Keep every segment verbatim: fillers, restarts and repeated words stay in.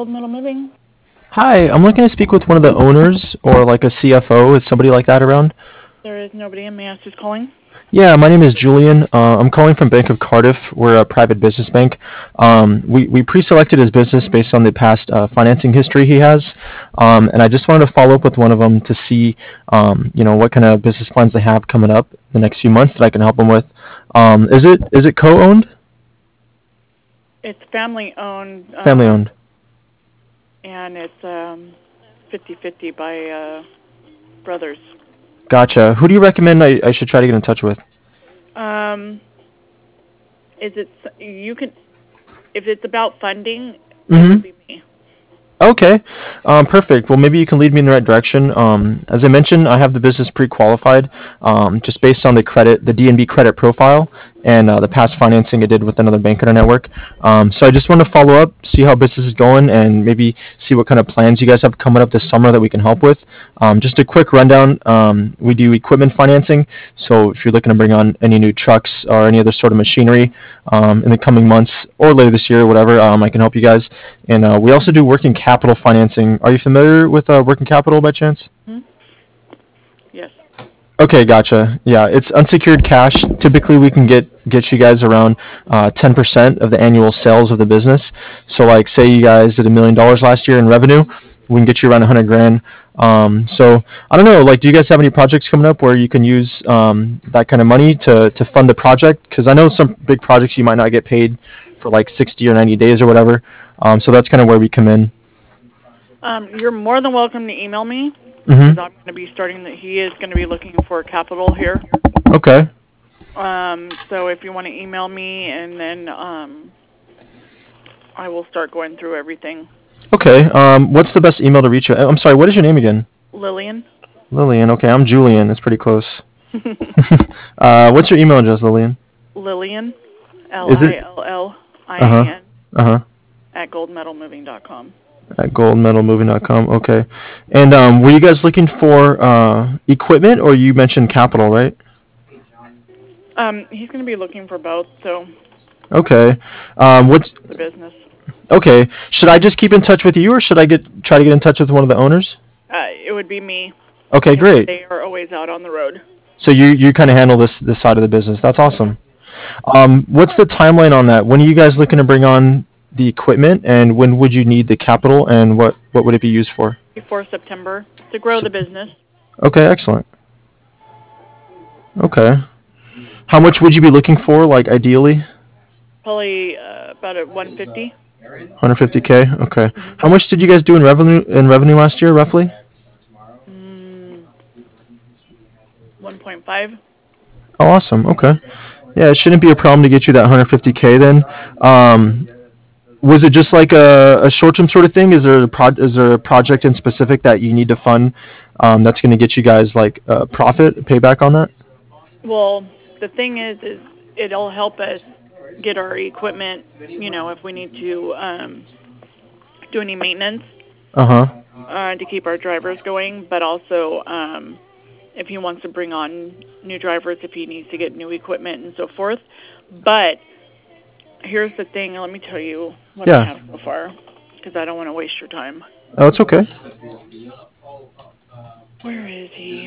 Gold Metal Moving. Hi, I'm looking to speak with one of the owners or like a C F O. Is somebody like that around? There is nobody in. May I ask who's calling? Yeah, my name is Julian. Uh, I'm calling from Bank of Cardiff. We're a private business bank. Um, we, we pre-selected his business based on the past uh, financing history he has, um, and I just wanted to follow up with one of them to see, um, you know, what kind of business plans they have coming up the next few months that I can help them with. Um, is it is it co-owned? It's family owned. Family Um, owned. and it's um, fifty-fifty by uh, brothers. Gotcha. Who do you recommend I, I should try to get in touch with? Um, is it you can if it's about funding, it Mm-hmm. would be me. Okay, um, perfect. Well, maybe you can lead me in the right direction. Um, as I mentioned, I have the business pre-qualified, um, just based on the credit, the D N B credit profile, and uh, the past financing I did with another bank in our network. Um, so I just want to follow up, see how business is going, and maybe see what kind of plans you guys have coming up this summer that we can help with. Um, just a quick rundown: um, we do equipment financing. So if you're looking to bring on any new trucks or any other sort of machinery um, in the coming months or later this year, whatever, um, I can help you guys. And uh, we also do working capital financing. Are you familiar with uh, working capital by chance? Hmm? Yes. Okay, gotcha. Yeah, it's unsecured cash. Typically, we can get get you guys around uh, ten percent of the annual sales of the business. So, like, say you guys did a million dollars last year in revenue, we can get you around a hundred grand. Um, so, I don't know. Like, do you guys have any projects coming up where you can use um, that kind of money to to fund the project? Because I know some big projects you might not get paid for like sixty or ninety days or whatever. Um, so that's kind of where we come in. Um, you're more than welcome to email me because Mm-hmm. I'm going to be starting. The, he is going to be looking for capital here. Okay. Um, so if you want to email me, and then um, I will start going through everything. Okay. Um, what's the best email to reach you? I'm sorry. What is your name again? Lillian. Lillian. Okay, I'm Julian. That's pretty close. uh, what's your email address, Lillian? Lillian. L Is I it? L L I Uh huh. A N Uh huh. at gold metal moving dot com. At gold metal moving dot com. Okay. And um, were you guys looking for uh, equipment, or you mentioned capital, right? Um, he's going to be looking for both, so Okay. Um, what's the business. okay? Should I just keep in touch with you, or should I get try to get in touch with one of the owners? Uh, it would be me Okay, because great. they are always out on the road. So you you kind of handle this this side of the business. That's awesome. Um, what's the timeline on that? When are you guys looking to bring on the equipment, and when would you need the capital, and what what would it be used for? Before September to grow So, the business. okay, excellent. Okay. How much would you be looking for, like ideally? Probably uh, about at one fifty. one hundred fifty k. Okay. Mm-hmm. How much did you guys do in revenue in revenue last year, roughly? Mm, one point five. Oh, awesome. Okay. Yeah, it shouldn't be a problem to get you that one hundred fifty k then. Um, was it just like a, a short-term sort of thing? Is there a pro- is there a project in specific that you need to fund um, that's going to get you guys like uh, profit payback on that? Well, the thing is, is it'll help us get our equipment. You know, if we need to um, do any maintenance Uh huh. uh, to keep our drivers going, but also um, if he wants to bring on new drivers, if he needs to get new equipment and so forth. But here's the thing. Let me tell you what I Yeah. have so far, because I don't want to waste your time. Oh, it's okay. Where is he?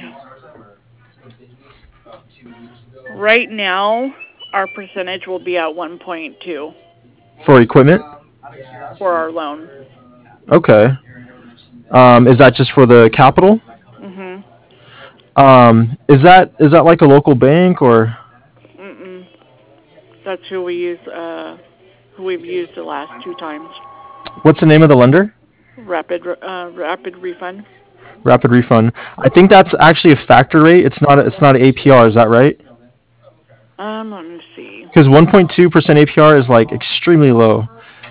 Right now, our percentage will be at one point two For equipment. for our loan. Okay. Um, is that just for the capital? Mhm. Um, is that is that like a local bank or Mm-mm. That's who we use. Uh, who we've used the last two times. what's the name of the lender? Rapid, uh, rapid refund. Rapid Refund. I think that's actually a factor rate. It's not. A, it's not an A P R. Is that right? Um, let me see. Because one point two percent A P R is like extremely low.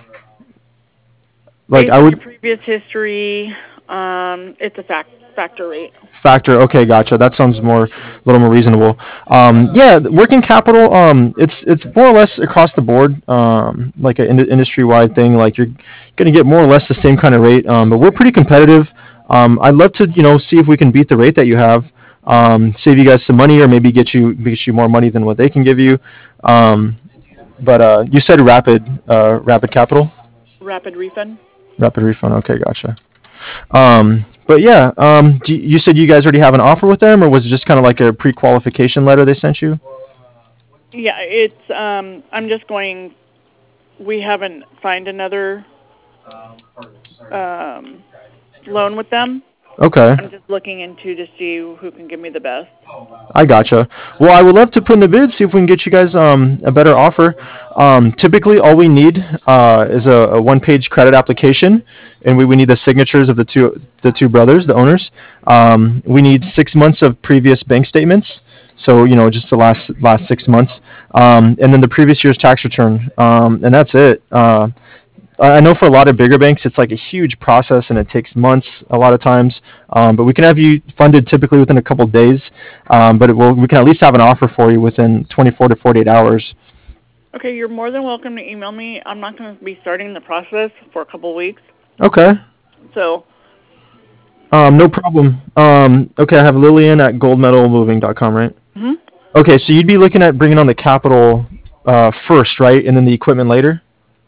Like Based I on your would previous history, um, it's a fact factor rate. factor. Okay, gotcha. That sounds more a little more reasonable. Um, yeah, working capital. Um, it's it's more or less across the board. Um, like an in- industry wide thing. Like you're gonna get more or less the same kind of rate. Um, but we're pretty competitive. Um, I'd love to you know see if we can beat the rate that you have. Um, save you guys some money, or maybe get you get you more money than what they can give you. Um, but uh, you said rapid uh, rapid capital. Rapid refund. Rapid refund. Okay, gotcha. Um, but yeah, um, do, you said you guys already have an offer with them, or was it just kind of like a pre-qualification letter they sent you? Yeah, it's. Um, I'm just going. We haven't signed another um, loan with them. Okay. I'm just looking into to see who can give me the best. I gotcha. Well, I would love to put in the bid, see if we can get you guys um, a better offer. Um, typically, all we need uh, is a, a one-page credit application, and we, we need the signatures of the two the two brothers, the owners. Um, we need six months of previous bank statements, so you know just the last last six months, um, and then the previous year's tax return, um, and that's it. Uh, I know for a lot of bigger banks, it's like a huge process and it takes months a lot of times. Um, but we can have you funded typically within a couple days. Um, but it will, we can at least have an offer for you within twenty-four to forty-eight hours. Okay, you're more than welcome to email me. I'm not going to be starting the process for a couple weeks. Okay. So. Um, no problem. Um, okay, I have Lillian at gold medal moving dot com, right? Mm-hmm. Okay, so you'd be looking at bringing on the capital uh, first, right? And then the equipment later?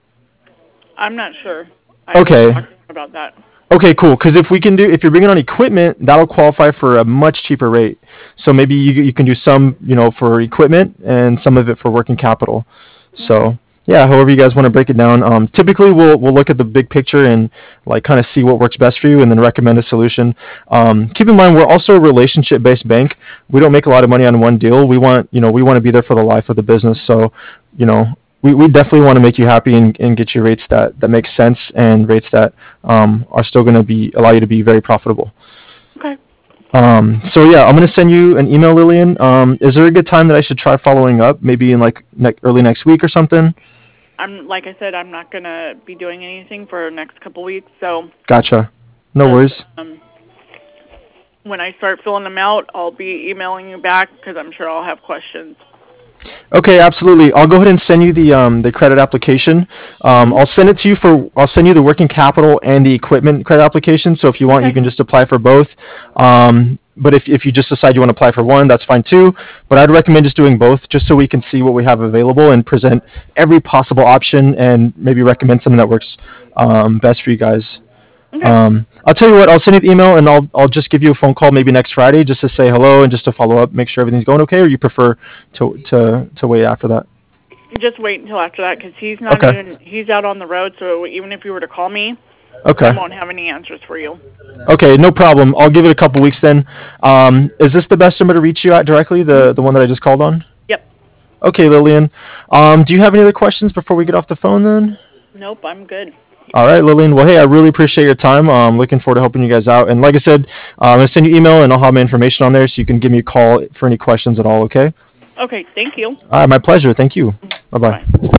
I'm not sure. I Okay. talked about that. Okay, cool. Because if we can do, if you're bringing on equipment, that'll qualify for a much cheaper rate. So maybe you you can do some, you know, for equipment and some of it for working capital. So yeah, however you guys want to break it down. Um, typically, we'll we'll look at the big picture and like kind of see what works best for you, and then recommend a solution. Um, keep in mind, we're also a relationship-based bank. We don't make a lot of money on one deal. We want, you know, we want to be there for the life of the business. So, you know, we, we definitely want to make you happy and, and get you rates that, that make sense and rates that um, are still going to be allow you to be very profitable. Okay. Um, so yeah, I'm going to send you an email, Lillian. Um, is there a good time that I should try following up? Maybe in like ne- early next week or something? I'm like I said, I'm not going to be doing anything for the next couple weeks. So. Gotcha. No just, worries. Um, when I start filling them out, I'll be emailing you back because I'm sure I'll have questions. Okay, absolutely. I'll go ahead and send you the um, the credit application. Um, I'll send it to you for. I'll send you the working capital and the equipment credit application. So if you want, okay. you can just apply for both. Um, but if if you just decide you want to apply for one, that's fine too. But I'd recommend just doing both, just so we can see what we have available and present every possible option and maybe recommend something that works um, best for you guys. Okay. Um, I'll tell you what. I'll send you the email, and I'll I'll just give you a phone call maybe next Friday just to say hello and just to follow up, make sure everything's going okay. Or you prefer to to to wait after that? Just wait until after that because he's not Okay. even he's out on the road. So even if you were to call me, Okay. I won't have any answers for you. Okay, no problem. I'll give it a couple weeks then. Um, is this the best number to reach you at directly? The the one that I just called on? Yep. Okay, Lillian. Um, do you have any other questions before we get off the phone then? Nope, I'm good. All right, Lillian. Well, hey, I really appreciate your time. I'm um, looking forward to helping you guys out. And like I said, uh, I'm going to send you an email and I'll have my information on there so you can give me a call for any questions at all, okay? Okay, thank you. All right, my pleasure. Thank you. Bye-bye. Bye.